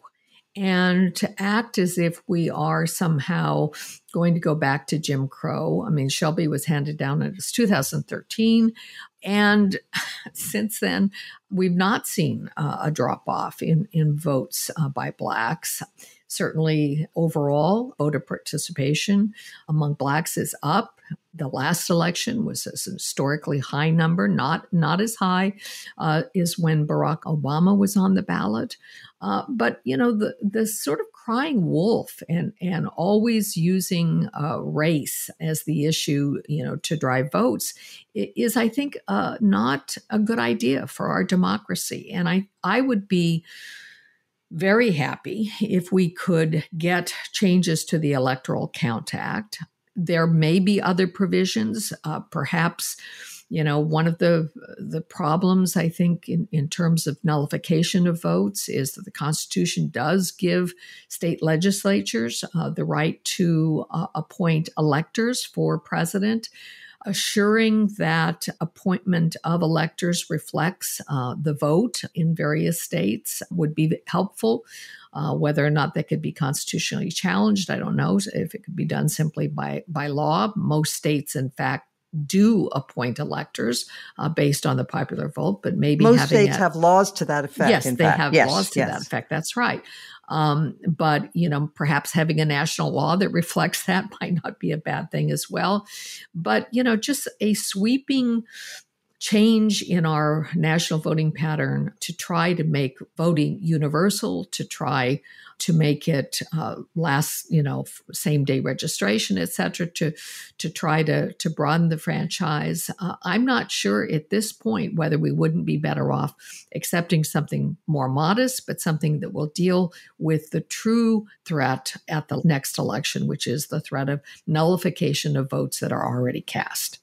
And to act as if we are somehow going to go back to Jim Crow. I mean, Shelby was handed down in two thousand thirteen. And since then, we've not seen uh, a drop off in, in votes uh, by Blacks. Certainly, overall, voter participation among Blacks is up. The last election was a historically high number, not, not as high uh, as when Barack Obama was on the ballot. Uh, but, you know, the, the sort of crying wolf and, and always using uh, race as the issue, you know, to drive votes is, I think, uh, not a good idea for our democracy. And I, I would be very happy if we could get changes to the Electoral Count Act. There may be other provisions, uh, perhaps, You know, one of the the problems, I think, in, in terms of nullification of votes is that the Constitution does give state legislatures uh, the right to uh, appoint electors for president. Assuring that appointment of electors reflects uh, the vote in various states would be helpful. Uh, whether or not that could be constitutionally challenged, I don't know if it could be done simply by, by law. Most states, in fact, do appoint electors uh, based on the popular vote, but maybe most having states a, have laws to that effect. Yes, in they fact. have yes, laws to yes. that effect. That's right. Um, but, you know, perhaps having a national law that reflects that might not be a bad thing as well. But, you know, just a sweeping change in our national voting pattern to try to make voting universal, to try to make it uh, last, you know, same day registration, et cetera, to, to try to, to broaden the franchise. Uh, I'm not sure at this point whether we wouldn't be better off accepting something more modest, but something that will deal with the true threat at the next election, which is the threat of nullification of votes that are already cast.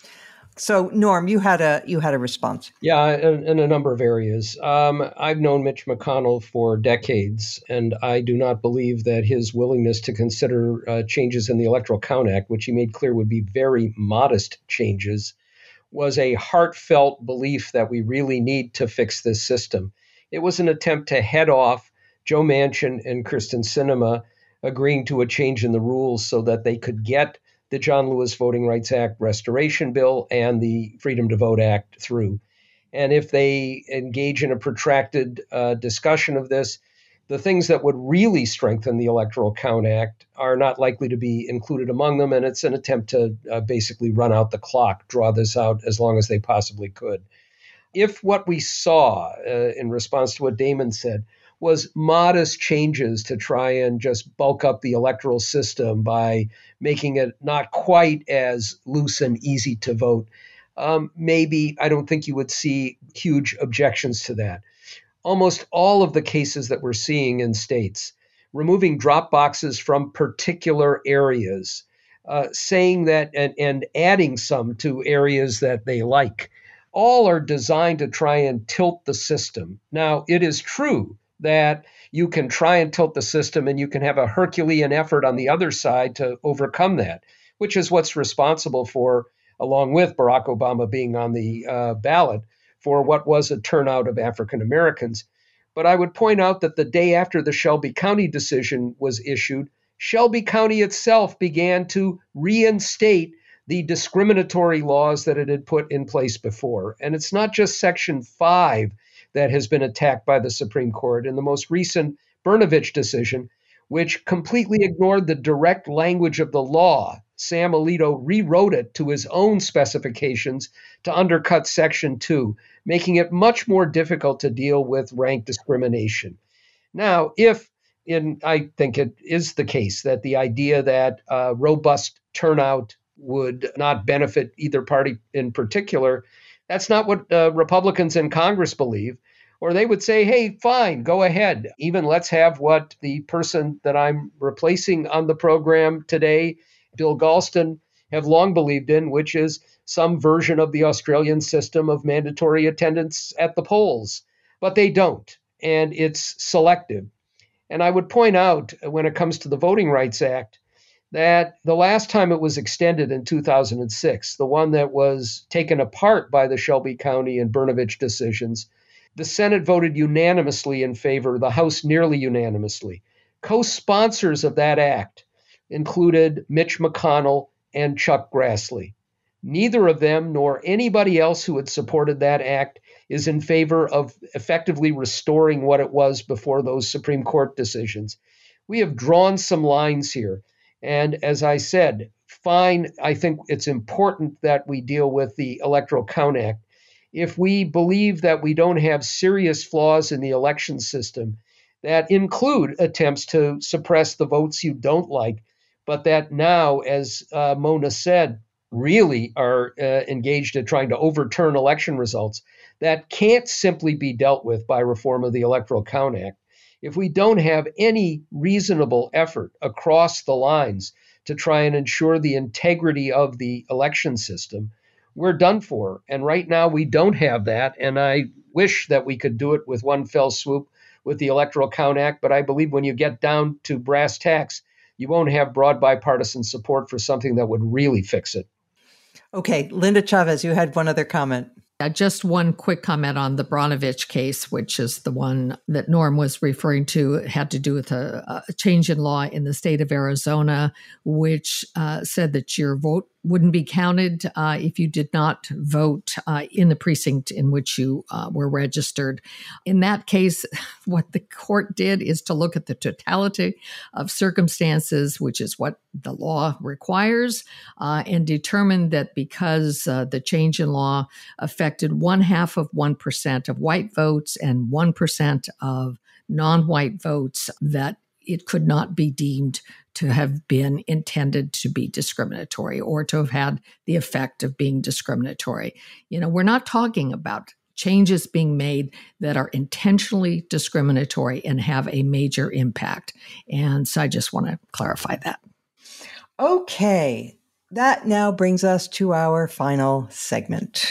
So, Norm, you had a you had a response. Yeah, in, in a number of areas. Um, I've known Mitch McConnell for decades, and I do not believe that his willingness to consider uh, changes in the Electoral Count Act, which he made clear would be very modest changes, was a heartfelt belief that we really need to fix this system. It was an attempt to head off Joe Manchin and Kyrsten Sinema agreeing to a change in the rules so that they could get the John Lewis Voting Rights Act restoration bill and the Freedom to Vote Act through. And if they engage in a protracted uh, discussion of this, the things that would really strengthen the Electoral Count Act are not likely to be included among them. And it's an attempt to uh, basically run out the clock, draw this out as long as they possibly could. If what we saw uh, in response to what Damon said was modest changes to try and just bulk up the electoral system by making it not quite as loose and easy to vote, um, maybe I don't think you would see huge objections to that. Almost all of the cases that we're seeing in states, removing drop boxes from particular areas, uh, saying that and, and adding some to areas that they like, all are designed to try and tilt the system. Now, it is true that you can try and tilt the system and you can have a Herculean effort on the other side to overcome that, which is what's responsible for, along with Barack Obama being on the uh, ballot, for what was a turnout of African Americans. But I would point out that the day after the Shelby County decision was issued, Shelby County itself began to reinstate the discriminatory laws that it had put in place before. And it's not just Section five that has been attacked by the Supreme Court. In the most recent Brnovich decision, which completely ignored the direct language of the law, Sam Alito rewrote it to his own specifications to undercut Section two, making it much more difficult to deal with rank discrimination. Now, if, in, I think it is the case that the idea that uh, robust turnout would not benefit either party in particular, that's not what uh, Republicans in Congress believe. Or they would say, hey, fine, go ahead. Even let's have what the person that I'm replacing on the program today, Bill Galston, have long believed in, which is some version of the Australian system of mandatory attendance at the polls. But they don't, and it's selective. And I would point out, when it comes to the Voting Rights Act, that the last time it was extended in two thousand six, the one that was taken apart by the Shelby County and Brnovich decisions, the Senate voted unanimously in favor, the House nearly unanimously. Co-sponsors of that act included Mitch McConnell and Chuck Grassley. Neither of them nor anybody else who had supported that act is in favor of effectively restoring what it was before those Supreme Court decisions. We have drawn some lines here. And as I said, fine, I think it's important that we deal with the Electoral Count Act. If we believe that we don't have serious flaws in the election system that include attempts to suppress the votes you don't like, but that now, as uh, Mona said, really are uh, engaged in trying to overturn election results, that can't simply be dealt with by reform of the Electoral Count Act. If we don't have any reasonable effort across the lines to try and ensure the integrity of the election system, we're done for. And right now we don't have that. And I wish that we could do it with one fell swoop with the Electoral Count Act. But I believe when you get down to brass tacks, you won't have broad bipartisan support for something that would really fix it. Okay, Linda Chavez, you had one other comment. Uh, just one quick comment on the Brnovich case, which is the one that Norm was referring to. It had to do with a, a change in law in the state of Arizona, which uh, said that your vote wouldn't be counted uh, if you did not vote uh, in the precinct in which you uh, were registered. In that case, what the court did is to look at the totality of circumstances, which is what the law requires, uh, and determined that because uh, the change in law affected one half of one percent of white votes and one percent of non-white votes, that it could not be deemed to have been intended to be discriminatory or to have had the effect of being discriminatory. You know, we're not talking about changes being made that are intentionally discriminatory and have a major impact. And so I just want to clarify that. Okay, that now brings us to our final segment.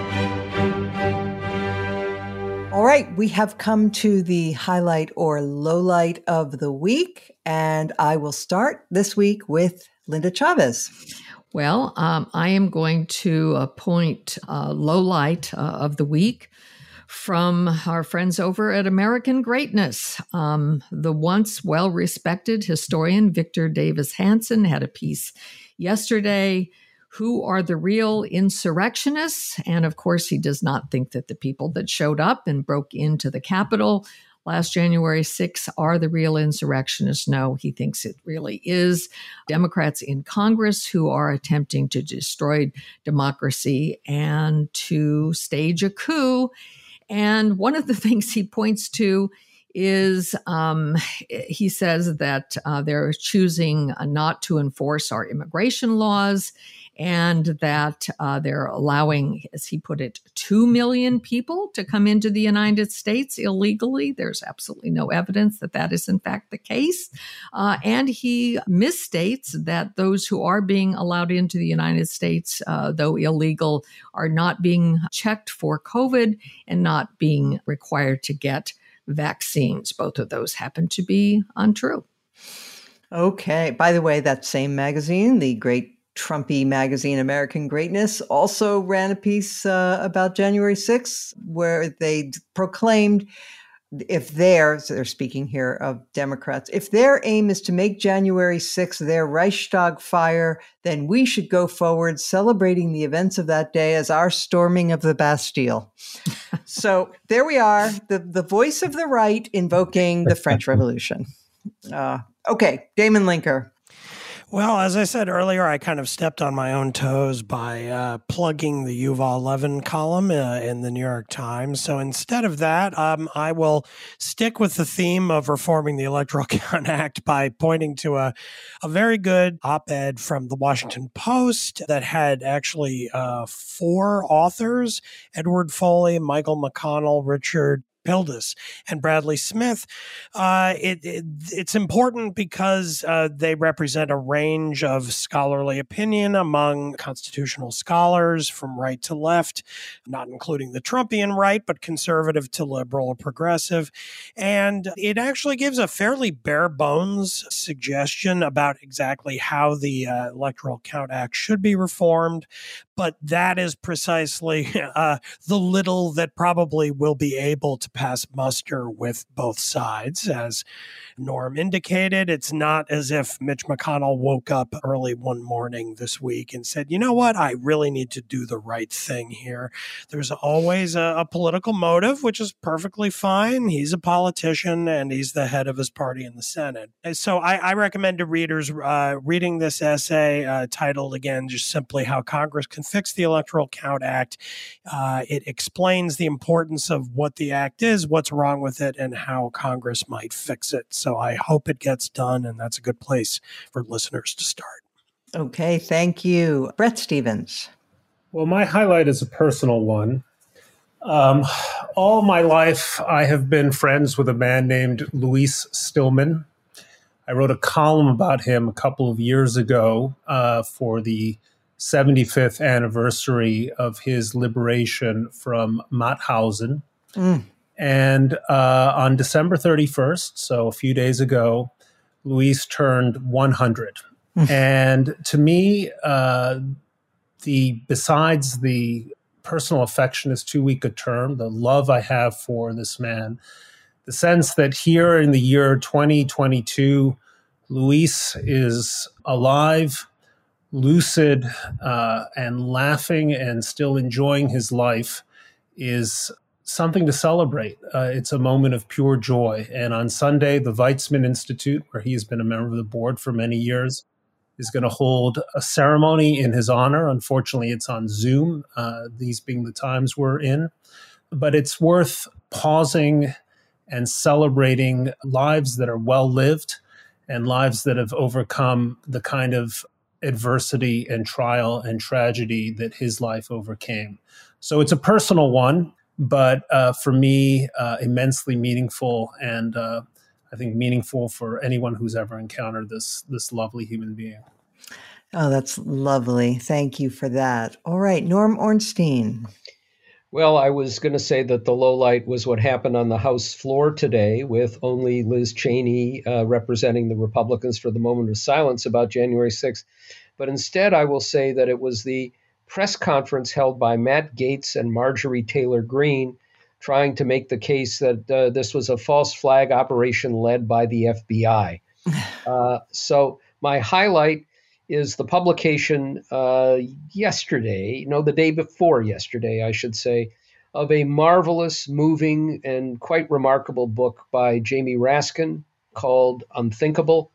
All right, we have come to the highlight or lowlight of the week, and I will start this week with Linda Chavez. Well, um, I am going to appoint a lowlight uh, of the week from our friends over at American Greatness. Um, the once well-respected historian Victor Davis Hanson had a piece yesterday. Who are the real insurrectionists? And of course, he does not think that the people that showed up and broke into the Capitol last January sixth are the real insurrectionists. No, he thinks it really is Democrats in Congress who are attempting to destroy democracy and to stage a coup. And one of the things he points to is um, he says that uh, they're choosing not to enforce our immigration laws, and that uh, they're allowing, as he put it, two million people to come into the United States illegally. There's absolutely no evidence that that is in fact the case. Uh, and he misstates that those who are being allowed into the United States, uh, though illegal, are not being checked for COVID and not being required to get vaccines. Both of those happen to be untrue. Okay. By the way, that same magazine, the great Trumpy magazine, American Greatness, also ran a piece uh, about January sixth where they proclaimed if their, so they're speaking here of Democrats, if their aim is to make January sixth their Reichstag fire, then we should go forward celebrating the events of that day as our storming of the Bastille. So there we are, the, the voice of the right invoking the French Revolution. Uh, okay, Damon Linker. Well, as I said earlier, I kind of stepped on my own toes by uh, plugging the Yuval Levin column uh, in the New York Times. So instead of that, um, I will stick with the theme of reforming the Electoral Count Act by pointing to a, a very good op-ed from the Washington Post that had actually uh, four authors: Edward Foley, Michael McConnell, Richard Pildes, and Bradley Smith. Uh, it, it, it's important because uh, they represent a range of scholarly opinion among constitutional scholars from right to left, not including the Trumpian right, but conservative to liberal or progressive. And it actually gives a fairly bare bones suggestion about exactly how the uh, Electoral Count Act should be reformed. But that is precisely uh, the little that probably will be able to pass muster with both sides. As Norm indicated, it's not as if Mitch McConnell woke up early one morning this week and said, you know what, I really need to do the right thing here. There's always a, a political motive, which is perfectly fine. He's a politician and he's the head of his party in the Senate. And so I, I recommend to readers uh, reading this essay uh, titled, again, just simply How Congress Can Fix the Electoral Count Act. Uh, it explains the importance of what the act is, what's wrong with it, and how Congress might fix it. So I hope it gets done, and that's a good place for listeners to start. Okay, thank you. Bret Stephens. Well, my highlight is a personal one. Um, all my life, I have been friends with a man named Luis Stillman. I wrote a column about him a couple of years ago uh, for the seventy-fifth anniversary of his liberation from Mauthausen. Mm. And uh, on December thirty-first, so a few days ago, Luis turned one hundred. Mm. And to me, uh, the besides the personal affection is too weak a term, the love I have for this man, the sense that here in the year twenty twenty-two, Luis is alive, lucid, uh, and laughing and still enjoying his life is something to celebrate. Uh, it's a moment of pure joy. And on Sunday, the Weizmann Institute, where he has been a member of the board for many years, is going to hold a ceremony in his honor. Unfortunately, it's on Zoom, uh, these being the times we're in. But it's worth pausing and celebrating lives that are well-lived and lives that have overcome the kind of adversity and trial and tragedy that his life overcame. So it's a personal one, but uh, for me, uh, immensely meaningful, and uh, I think meaningful for anyone who's ever encountered this this lovely human being. Oh, that's lovely. Thank you for that. All right, Norm Ornstein. Well, I was going to say that the lowlight was what happened on the House floor today, with only Liz Cheney uh, representing the Republicans for the moment of silence about January sixth. But instead, I will say that it was the press conference held by Matt Gaetz and Marjorie Taylor Greene, trying to make the case that uh, this was a false flag operation led by the F B I. Uh, so my highlight is the publication uh, yesterday, no, the day before yesterday, I should say, of a marvelous, moving, and quite remarkable book by Jamie Raskin called Unthinkable,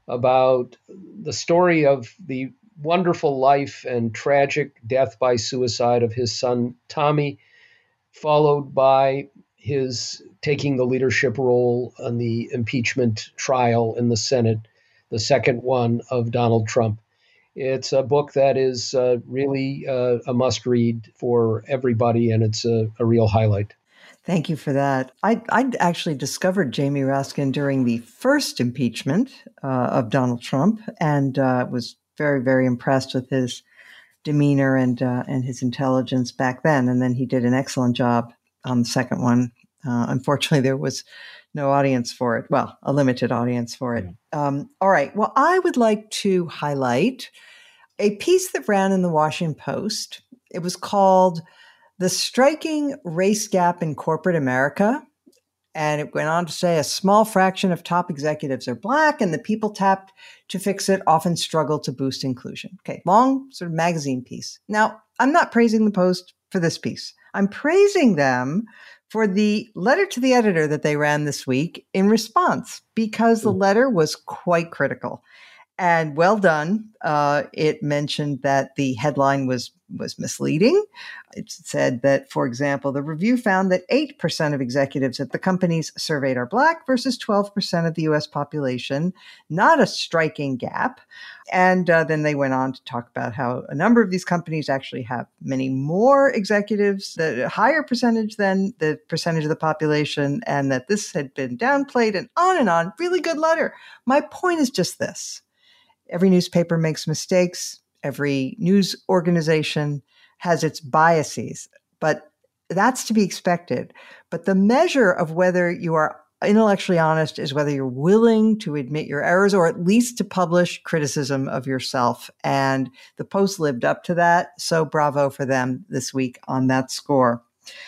about the story of the wonderful life and tragic death by suicide of his son, Tommy, followed by his taking the leadership role on the impeachment trial in the Senate, the second one of Donald Trump. It's a book that is uh, really uh, a must-read for everybody, and it's a, a real highlight. Thank you for that. I I actually discovered Jamie Raskin during the first impeachment uh, of Donald Trump, and uh, was very, very impressed with his demeanor and uh, and his intelligence back then. And then he did an excellent job on the second one. Uh, unfortunately, there was no audience for it. Well, a limited audience for it. Mm. Um, all right. Well, I would like to highlight a piece that ran in the Washington Post. It was called "The Striking Race Gap in Corporate America." And it went on to say a small fraction of top executives are Black, and the people tapped to fix it often struggle to boost inclusion. Okay, long sort of magazine piece. Now, I'm not praising the Post for this piece. I'm praising them for the letter to the editor that they ran this week in response, because the letter was quite critical. And well done. Uh, it mentioned that the headline was was misleading. It said that, for example, the review found that eight percent of executives at the companies surveyed are Black versus twelve percent of the U S population, not a striking gap. And uh, then they went on to talk about how a number of these companies actually have many more executives, a higher percentage than the percentage of the population, and that this had been downplayed, and on and on. Really good letter. My point is just this. Every newspaper makes mistakes. Every news organization has its biases, but that's to be expected. But the measure of whether you are intellectually honest is whether you're willing to admit your errors, or at least to publish criticism of yourself. And the Post lived up to that. So bravo for them this week on that score.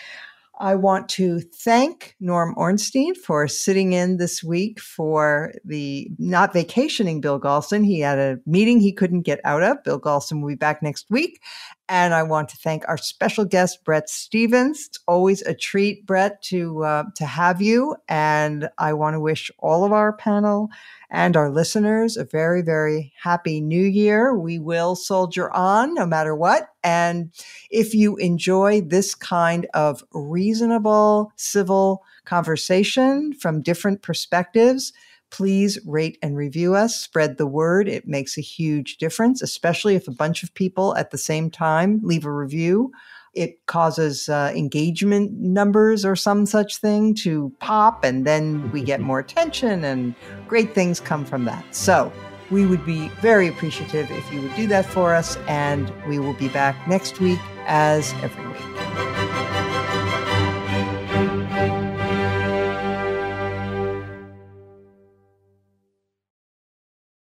I want to thank Norm Ornstein for sitting in this week for the not vacationing Bill Galston. He had a meeting he couldn't get out of. Bill Galston will be back next week. And I want to thank our special guest, Bret Stephens. It's always a treat, Bret, to uh, to have you. And I want to wish all of our panel and our listeners a very, very happy new year. We will soldier on no matter what. And if you enjoy this kind of reasonable, civil conversation from different perspectives, please rate and review us. Spread the word. It makes a huge difference, especially if a bunch of people at the same time leave a review. It causes uh, engagement numbers or some such thing to pop, and then we get more attention, and great things come from that. So We would be very appreciative if you would do that for us, and we will be back next week as every week.